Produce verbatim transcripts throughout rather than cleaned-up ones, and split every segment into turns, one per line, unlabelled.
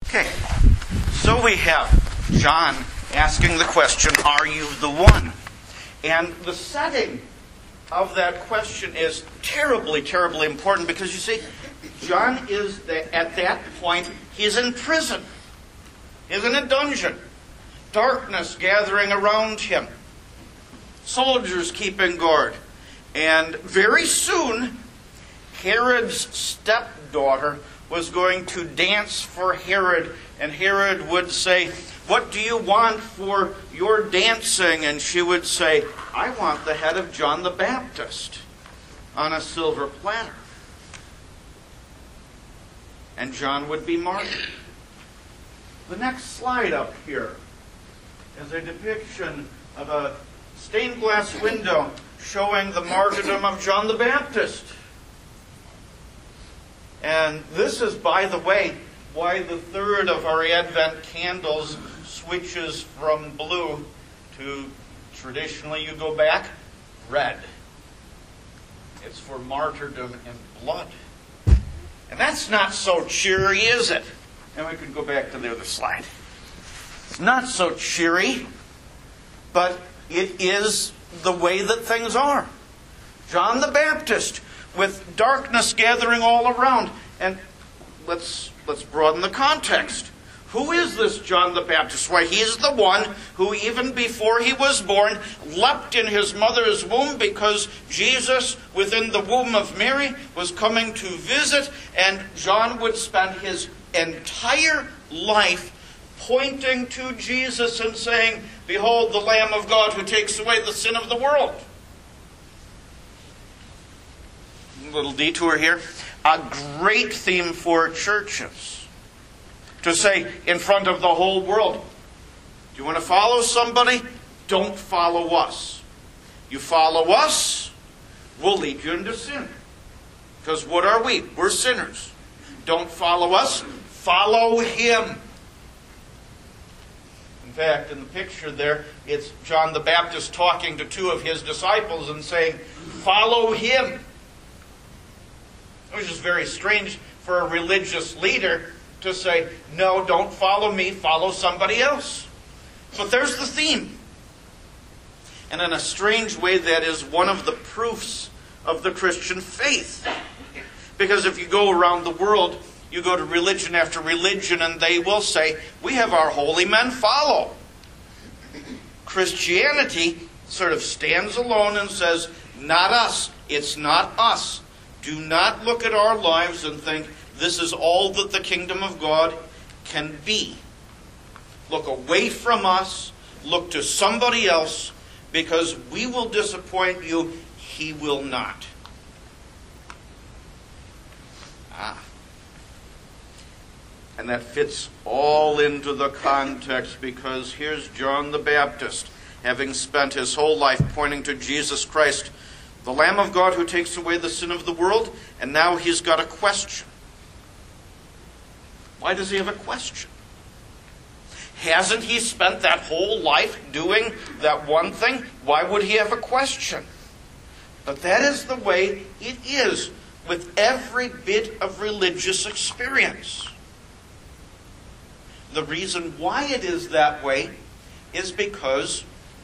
Okay, so we have John asking the question, are you the one? And the setting of that question is terribly, terribly important because you see, John is, the, at that point, he's in prison. He's in a dungeon. Darkness gathering around him. Soldiers keeping guard. And very soon, Herod's stepdaughter was going to dance for Herod, and Herod would say, "What do you want for your dancing?" And she would say, "I want the head of John the Baptist on a silver platter." And John would be martyred. The next slide up here is a depiction of a stained glass window showing the martyrdom of John the Baptist. And this is, by the way, why the third of our Advent candles switches from blue to, traditionally you go back, red. It's for martyrdom and blood. And that's not so cheery, is it? And we can go back to the other slide. It's not so cheery, but it is the way that things are. John the Baptist, with darkness gathering all around. And let's let's broaden the context. Who is this John the Baptist? Why, he's the one who, even before he was born, leapt in his mother's womb because Jesus, within the womb of Mary, was coming to visit, and John would spend his entire life pointing to Jesus and saying, "Behold the Lamb of God who takes away the sin of the world." A little detour here. A great theme for churches. To say in front of the whole world, do you want to follow somebody? Don't follow us. You follow us, we'll lead you into sin. Because what are we? We're sinners. Don't follow us, follow him. In fact, in the picture there, it's John the Baptist talking to two of his disciples and saying, "Follow him." Which is very strange for a religious leader to say, "No, don't follow me, follow somebody else." But there's the theme. And in a strange way, that is one of the proofs of the Christian faith. Because if you go around the world, you go to religion after religion, and they will say, "We have our holy men, follow." Christianity sort of stands alone and says, "Not us. It's not us. Do not look at our lives and think, this is all that the kingdom of God can be. Look away from us. Look to somebody else, because we will disappoint you. He will not." Ah. And that fits all into the context, because here's John the Baptist, having spent his whole life pointing to Jesus Christ, the Lamb of God who takes away the sin of the world, and now he's got a question. Why does he have a question? Hasn't he spent that whole life doing that one thing? Why would he have a question? But that is the way it is with every bit of religious experience. The reason why it is that way is because,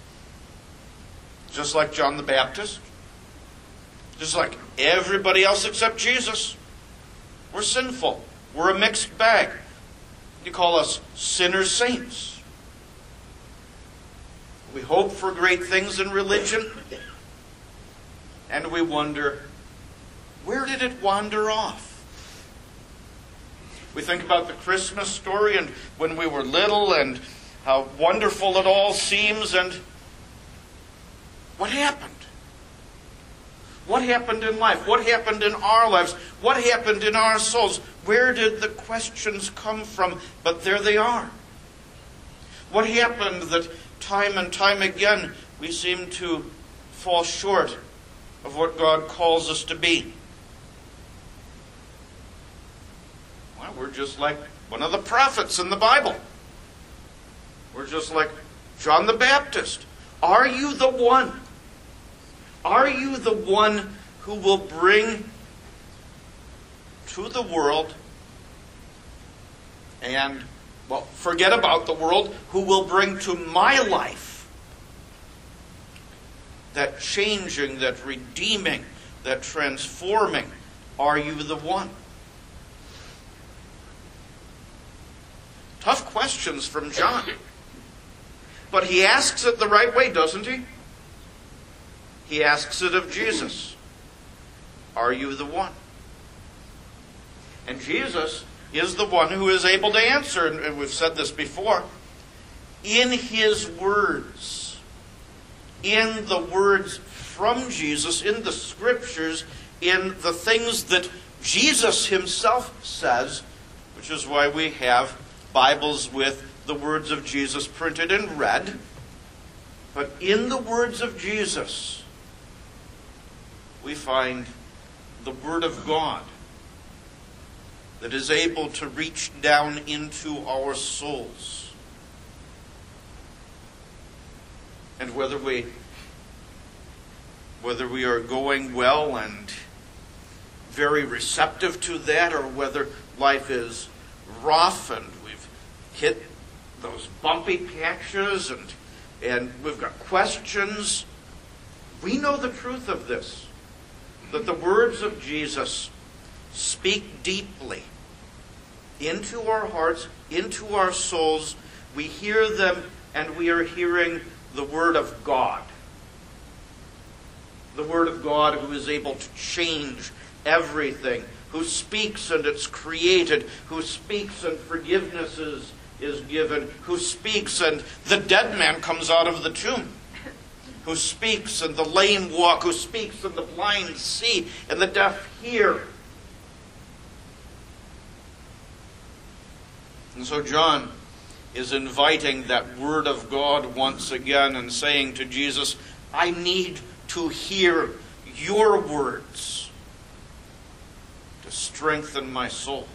just like John the Baptist, just like everybody else except Jesus, we're sinful. We're a mixed bag. You call us sinner saints. We hope for great things in religion, and we wonder, where did it wander off? We think about the Christmas story and when we were little and how wonderful it all seems, and what happened? What happened in life? What happened in our lives? What happened in our souls? Where did the questions come from? But there they are. What happened that time and time again we seem to fall short of what God calls us to be? Well, we're just like one of the prophets in the Bible. We're just like John the Baptist. Are you the one? Are you the one who will bring to the world and well, forget about the world, who will bring to my life that changing, that redeeming, that transforming? Are you the one? Tough questions from John. But he asks it the right way, doesn't he? He asks it of Jesus. Are you the one? And Jesus is the one who is able to answer, and we've said this before, in his words, in the words from Jesus, in the Scriptures, in the things that Jesus himself says, which is why we have Bibles with the words of Jesus printed in red. But in the words of Jesus, we find the Word of God that is able to reach down into our souls. And whether we whether we are going well and very receptive to that, or whether life is rough and we've hit those bumpy patches and and we've got questions, we know the truth of this, that the words of Jesus speak deeply into our hearts, into our souls. We hear them, and we are hearing the Word of God. The Word of God, who is able to change everything, who speaks and it's created, who speaks and forgiveness is, is given, who speaks and the dead man comes out of the tomb, who speaks and the lame walk, who speaks and the blind see and the deaf hear. And so John is inviting that Word of God once again and saying to Jesus, I need to hear your words to strengthen my soul.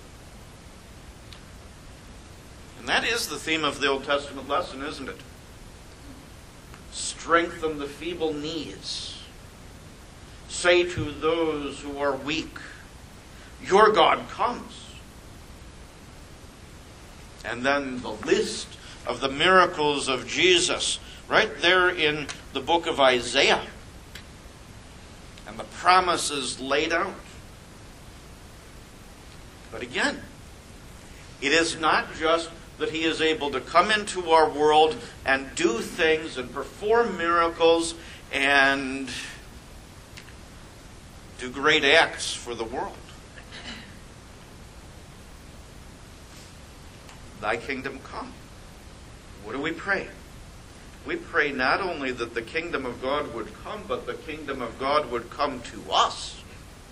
And that is the theme of the Old Testament lesson, isn't it? Strengthen the feeble knees. Say to those who are weak, your God comes. And then the list of the miracles of Jesus, right there in the book of Isaiah. And the promises laid out. But again, it is not just that he is able to come into our world and do things and perform miracles and do great acts for the world. Thy kingdom come. What do we pray? We pray not only that the kingdom of God would come, but the kingdom of God would come to us.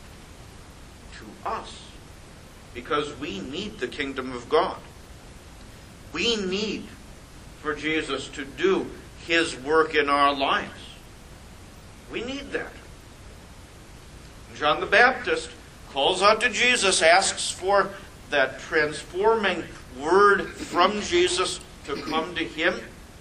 To us. Because we need the kingdom of God. We need for Jesus to do his work in our lives. We need that. John the Baptist calls out to Jesus, asks for that transforming word from Jesus to come to him.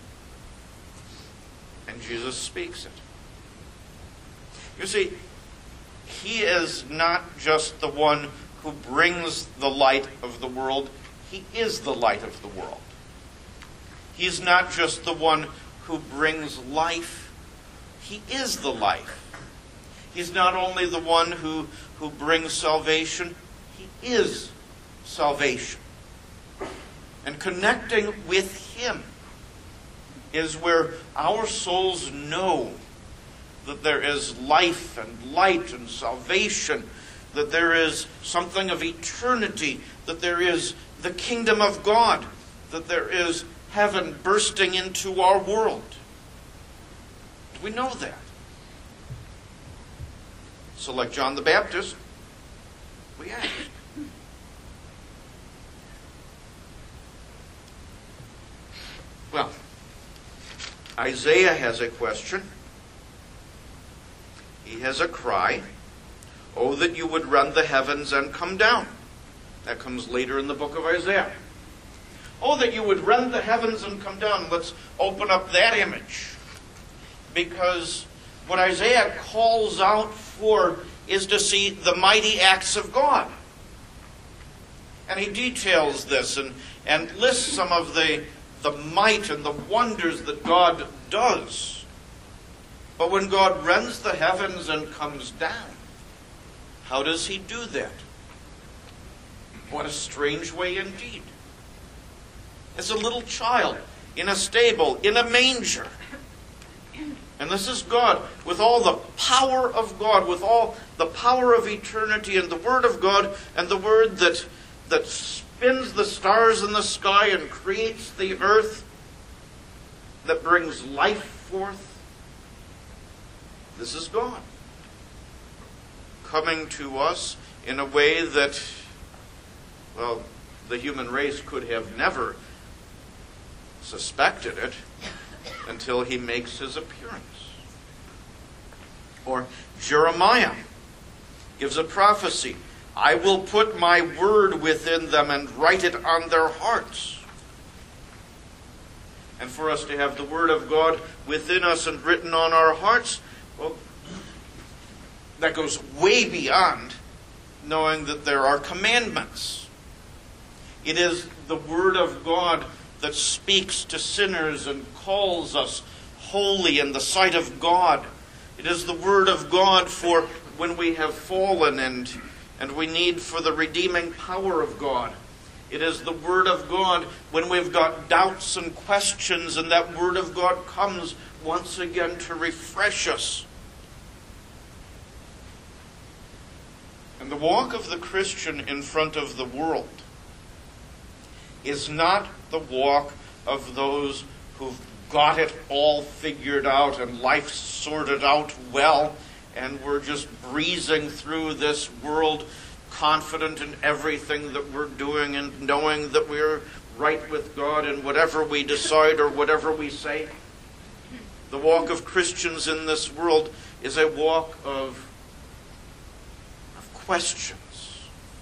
And Jesus speaks it. You see, he is not just the one who brings the light of the world. He is the light of the world. He's not just the one who brings life. He is the life. He's not only the one who, who brings salvation. He is salvation. And connecting with him is where our souls know that there is life and light and salvation, that there is something of eternity, that there is the kingdom of God, that there is heaven bursting into our world. We know that. So like John the Baptist, we ask. Well, Isaiah has a question. He has a cry. Oh, that you would rend the heavens and come down. That comes later in the book of Isaiah. Oh, that you would rend the heavens and come down. Let's open up that image. Because what Isaiah calls out for is to see the mighty acts of God. And he details this, and, and lists some of the, the might and the wonders that God does. But when God rends the heavens and comes down, how does he do that? What a strange way indeed. As a little child in a stable, in a manger. And this is God, with all the power of God, with all the power of eternity, and the Word of God, and the Word that, that spins the stars in the sky and creates the earth, that brings life forth. This is God, coming to us in a way that, well, the human race could have never suspected it until he makes his appearance. Or Jeremiah gives a prophecy. I will put my word within them and write it on their hearts. And for us to have the word of God within us and written on our hearts, well, that goes way beyond knowing that there are commandments. It is the word of God that speaks to sinners and calls us holy in the sight of God. It is the word of God for when we have fallen and, and we need for the redeeming power of God. It is the word of God when we've got doubts and questions, and that word of God comes once again to refresh us. And the walk of the Christian in front of the world is not the walk of those who've got it all figured out and life sorted out well, and we're just breezing through this world confident in everything that we're doing and knowing that we're right with God in whatever we decide or whatever we say. The walk of Christians in this world is a walk of, of questions,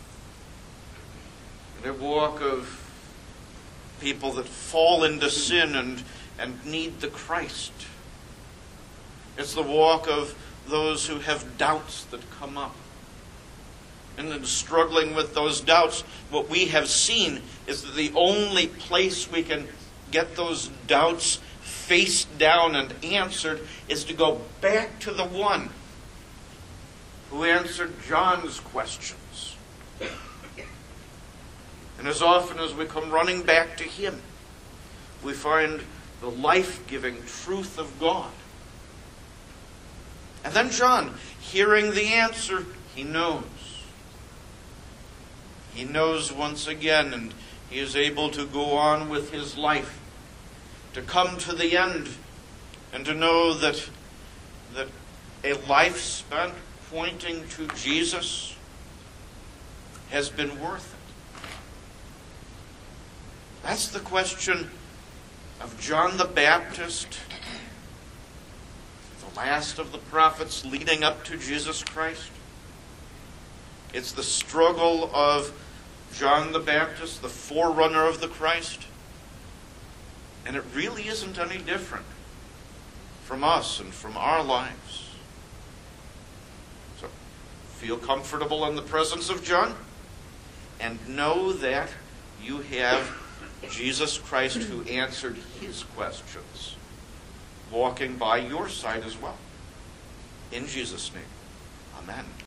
and a walk of people that fall into sin and, and need the Christ. It's the walk of those who have doubts that come up. And in struggling with those doubts, what we have seen is that the only place we can get those doubts faced down and answered is to go back to the one who answered John's questions. And as often as we come running back to him, we find the life-giving truth of God. And then John, hearing the answer, he knows. He knows once again, and he is able to go on with his life, to come to the end, and to know that, that a life spent pointing to Jesus has been worth it. That's the question of John the Baptist, the last of the prophets leading up to Jesus Christ. It's the struggle of John the Baptist, the forerunner of the Christ. And it really isn't any different from us and from our lives. So, feel comfortable in the presence of John, and know that you have Jesus Christ who answered his questions, walking by your side as well. In Jesus' name, amen.